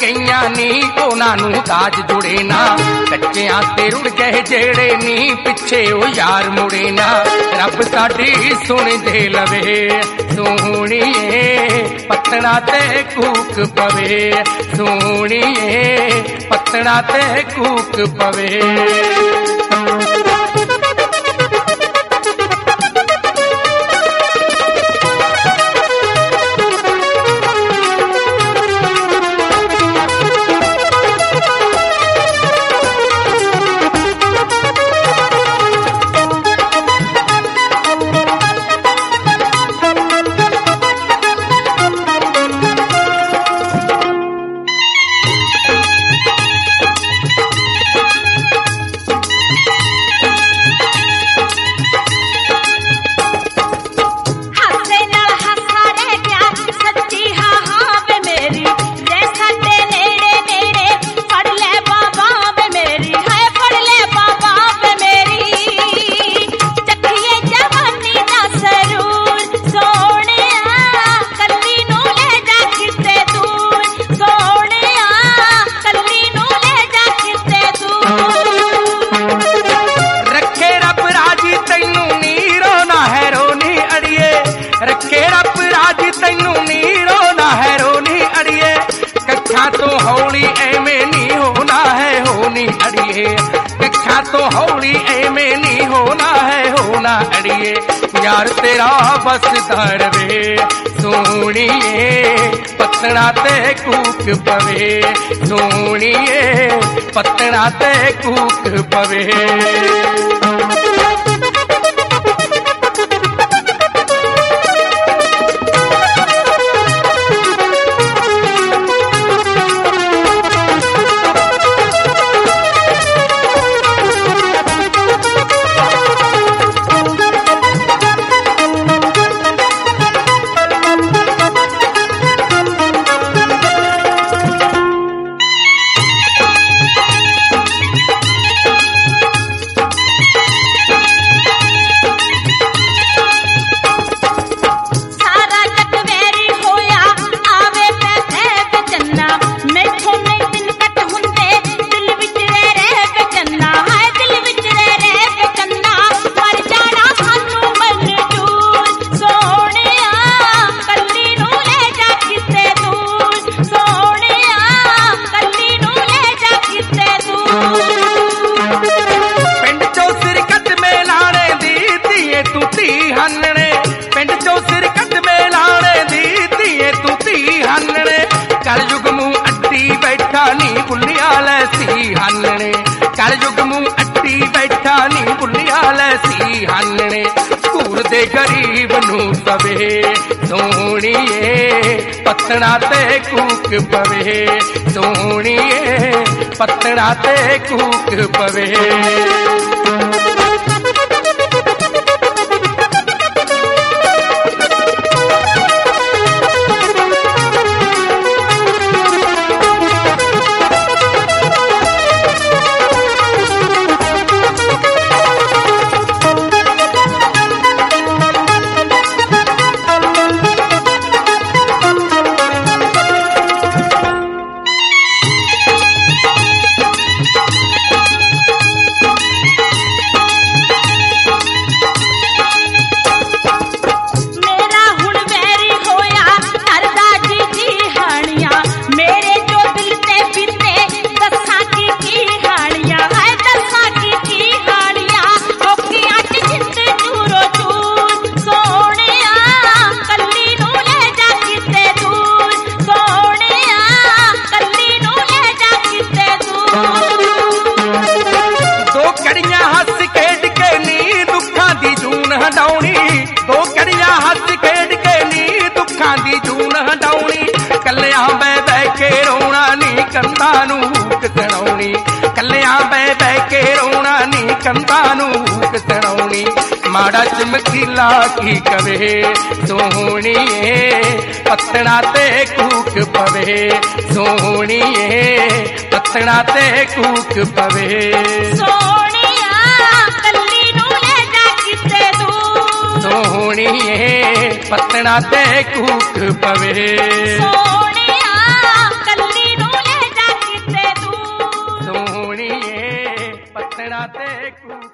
गईयां नी उन्हां नूं दाज जुड़े ना, कच्चियां ते रुड़ गए जेड़े नी पिछे ओ यार मुड़े ना। रब साडी सुन दे लवे सोहणीए पत्तणा ते कूक पवे, सोहणीए पत्तणा ते कूक पवे। रखे रब राज तैनू नीरो ना है रोनी अड़िए, कच्छा तो हौली एवें नहीं होना है होनी अड़िए, कच्छा तो हौली एवें नहीं होना है होना अड़िए। यार तेरा बस दरवे सोहणीए पत्तणा ते कूक पवे, सोहणीए पत्तणा ते कूक पवे। पिंड चो सिरकत में लाने दी धीए तू धी हानने, कलयुग मुंह अड्डी बैठा नी बुलिया लैसी हानने, कलयुग मुंह अड्डी बैठा नी बुलिया लैसी हानने। घूर दे गरीब नू सवे सोहणीए पत्तणा ते कूक पवे, सोहणीए पत्तणा ते कूक पवे। दो कड़ियां हस खेड के नी दुखां दी जून हटाउणी, कलियां बह बह के रोना नी कंधां नूं हुक सुणाउणी, कलियां बह बह के रोना नी कंधां नूं हुक सुणाउणी। माड़ा चमकीला की कवे सोहणीए पत्तणा ते कूक पवे, सोहणीए पत्तणा ते कूक पवे। सोहणीए पत्तणा ते कूक पवे। ਰਾਤੇ ਕੂ